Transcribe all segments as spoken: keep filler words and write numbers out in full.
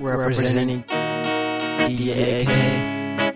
representing D A K.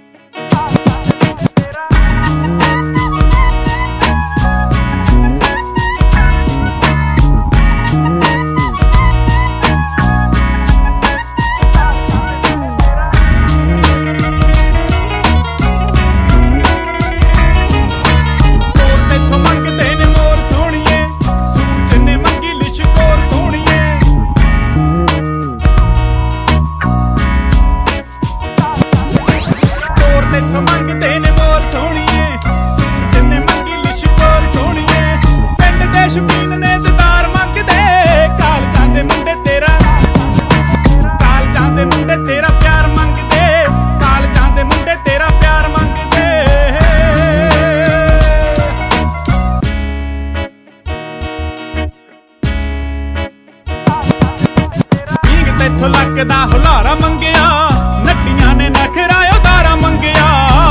ਇੱਥੋਂ ਲੱਗਦਾ ਹੁਲਾਰਾ ਮੰਗਿਆ ਨੱਟੀਆਂ ਨੇ ਨਖਰਾ ਉਤਾਰਾ ਮੰਗਿਆ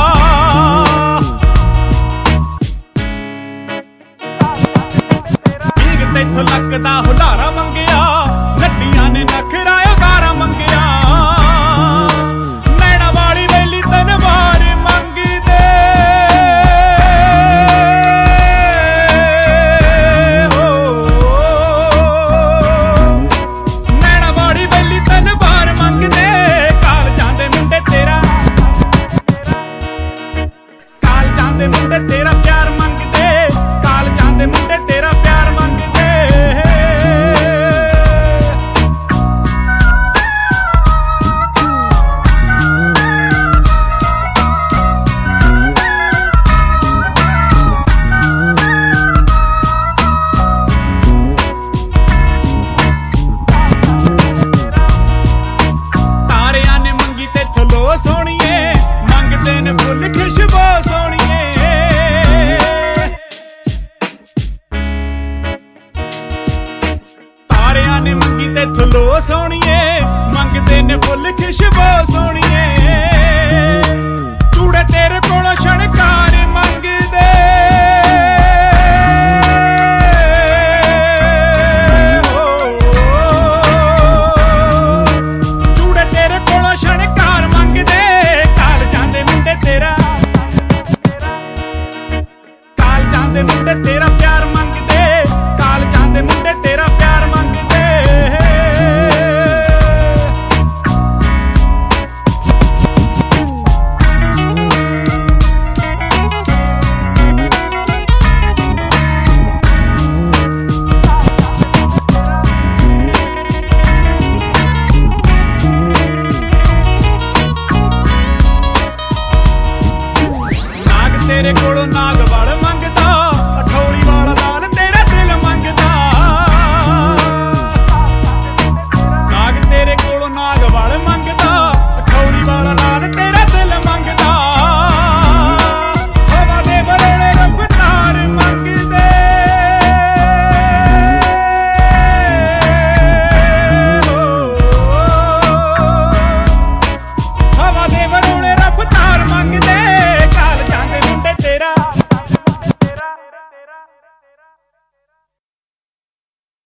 ਠੀਕ ਤੈਥੋਂ ਲੱਗਦਾ ਹੁਲਾਰਾ ਮੰਗਿਆ ਨੱਟੀਆਂ ਨੇ ਨਖਰਾ ਉਤਾਰਾ ਮੰਗਿਆ ਨੈਣਾ ਵਾਲੀ ਵੇਲੀ ਤਨਵਾਰ ਮੰਗਦੇ ਦੇ ਮੁੰਡੇ ਤੇਰਾ ਪਿਆਰ ਮੰਗਦੇ ਕਾਲਜਾਂ ਦੇ ਮੁੰਡੇ ਤੇਰਾ ਪਿਆਰ ਮੰਗਦੇ ਤਾਰਿਆਂ ਨੇ ਮੰਗੀ ਤੇ ਥਲੋ ਸੋਹਣੀਏ ਮੰਗਦੇ ਨੇ ਫੁੱਲ ਖੁਸ਼ਬੂ ਸੋਹਣੀ ਨੇ ਮੰਗੀ ਤੇ ਥਲੋ ਸੋਹਣੀ